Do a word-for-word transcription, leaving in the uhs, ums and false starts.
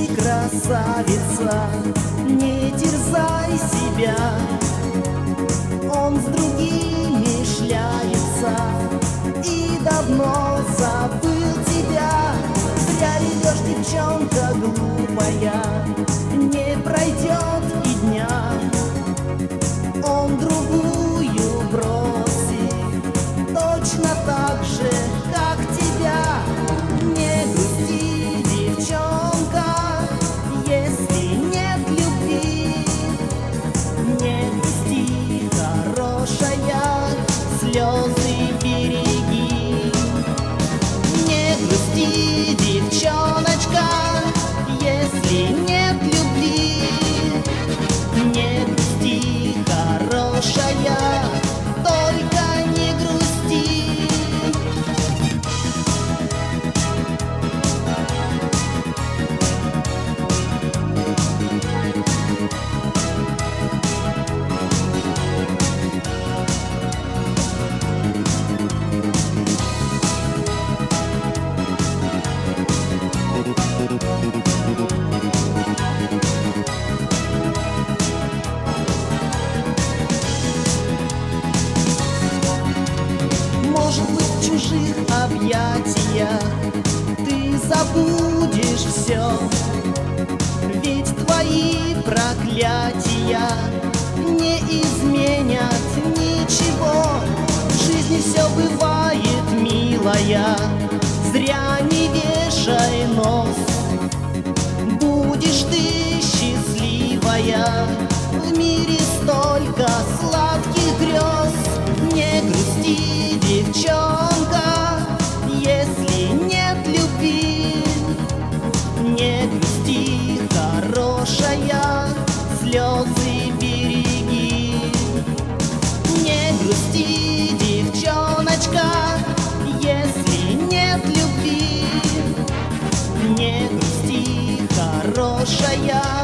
красавица, не терзай себя. Он с другими шляется и давно забыл тебя. Зря идешь, девчонка глупая, не пройдет и дня. Он другую бросит точно так же, как тебя. Не грусти, девчонка, если нет любви. Не грусти, хорошая, слезы береги. Не грусти, девчоночка, если нет любви. Не грусти, хорошая, только не грусти. Может быть, в чужих объятиях ты забудешь все, ведь твои проклятия не изменят ничего. В жизни все бывает, милая, зря не вешай нос. Будешь ты счастливая, в мире столько сладких грез. Не грусти, девчонка, если нет любви. Не грусти, хорошая, слезы береги. Не грусти, девчоночка, если нет любви. Не грусти, хорошая,